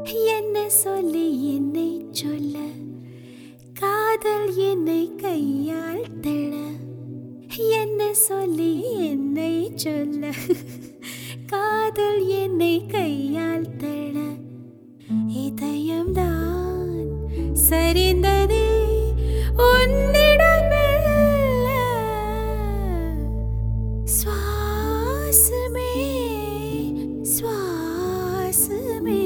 என்ன சொல்லி என்னை சொல்ல, காதல் என்னை கையால் தள்ள. என்ன சொல்லி என்னை சொல்ல, காதல் என்னை கையால் தள்ள. இதயம்தான் சரிந்ததே உன்னிடமெல்ல. சுவாசமே சுவாசமே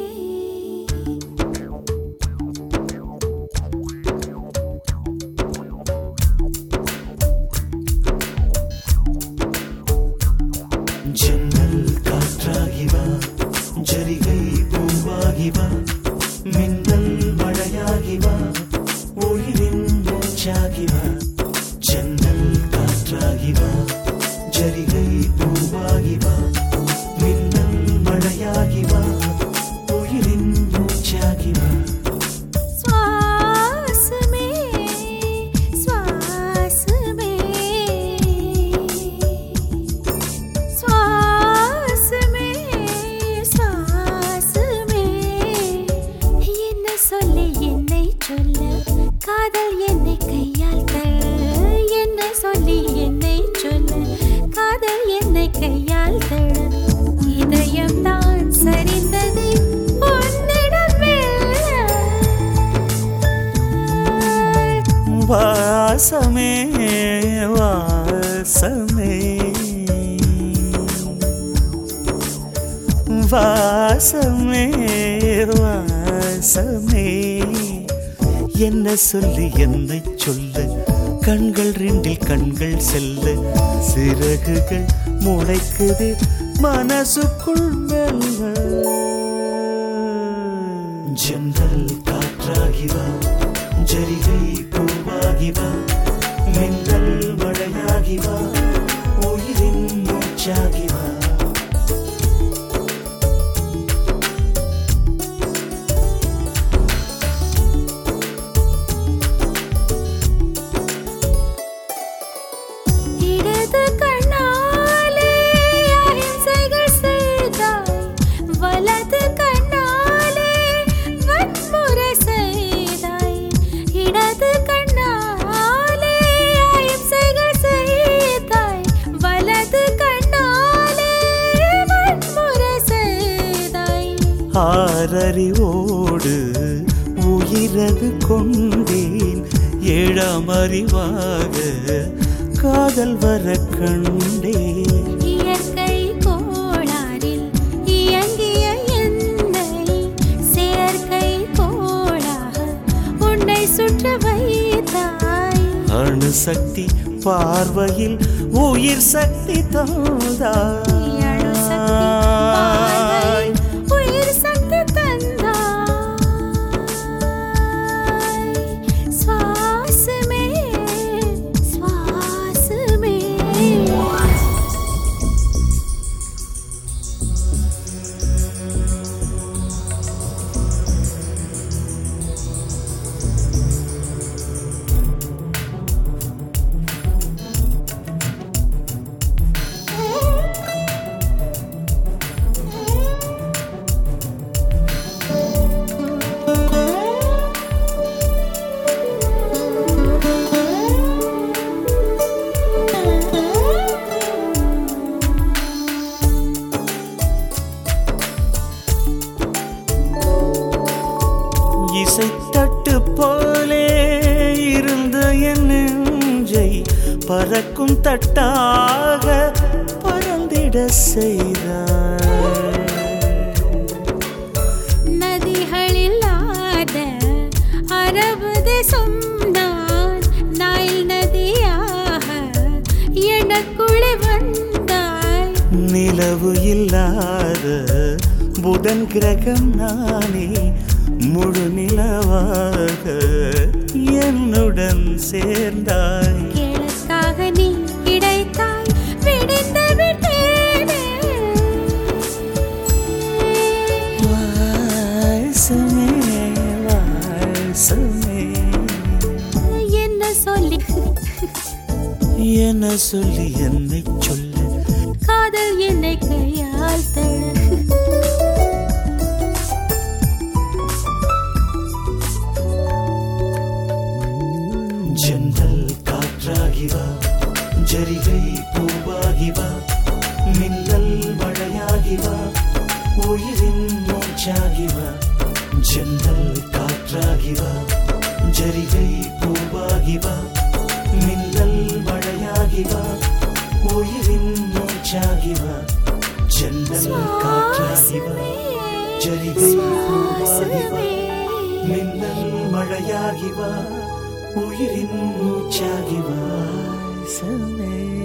ஜன்னல் காற்றாகிவா, ஜரிகை பூவாகிவா, மின்னல் மழையாகிவா, உயிரின் மூச்சாகிவா. ஜன்னல் காற்றாகிவா, ஜரிகை பூவாகிவா, மின்னல் மழையாகிவா, உயிரின் மூச்சாகிவா. சுவாசமே சுவாசமே சுவாசமே சுவாசமே. என்ன சொல்லி என்னை சொல்ல, காதல் என்னை கையால் தள்ள. என்ன சொல்லி என்னை சொல்ல, காதல் என்னை கையால் தள்ள. இதயம்தான் சரிந்தது உன்னிடமெல்ல. வாசமே வாசமே வாசமே வாசமே. என்ன சொல்லி என்னை சொல்ல, கண்கள் ரெண்டில் கண்கள் செல்ல. சிறகுகள் முளைக்குது மனசுக்குள் மெல்ல. ஜன்னல் காற்றாகிவா, ஜரிகை பூவாகிவா, மின்னல் மழையாகிவா, உயிரின் மூச்சாகிவா. இடது கண்ணாலே அகிம்சைகள் செய்தாய், வலது கண்ணாலே வன்முறை செய்தாய். இடது கண்ணாலே அகிம்சைகள் செய்தாய், வலது கண்ணாலே வன்முறை செய்தாய். ஆறறிவோடு உயிரது கொண்டேன், ஏழாம் அறிவாக காதல் வர கண்டேன். இயற்கை கோளாறில் இயங்கிய என்னை செயற்கை கோளாக உன்னை சுற்ற வைத்தாய். அணுசக்தி பார்வையில் உயிர் சக்தி தந்தாய். அணுசக்தி பார்வையில் உயிர் சக்தி தந்தாய். சுவாசமே சுவாசமே இசைத்தட்டு போலே இருந்த என் நெஞ்சை பறக்கும் தட்டாக பறந்திட செய்தாய். நதிகளில்லாத அரபு தேசம் நான், நைல் நதியாக எனக்குள்ளே வந்தாய். நிலவு இல்லாத புதன் கிரகம் நானே, முழு நிலவாக என்னுடன் சேர்ந்தாய். கிழக்காக நீ கிடைத்தாய், விடிந்து விட்டேனே. வாசமே வாசமே. என்ன சொல்லி என்ன சொல்லி என்னை சொல்ல, காதல் என்னை கையால் தள்ள. ஜரிகை பூவாகி வா மின்னல் மழையாகி வா உயிரின் மூச்சாகி வா ஜன்னல் காற்றாகி வா ஜரிகை பூவாகி வா மின்னல் மழையாகி வா உயிரின் மூச்சாகி வா ஜன்னல் காற்றாகி வா ஜரிகை பூவாகி வா மின்னல் மழையாகி வா உயிரின் மூச்சாகி வா சமே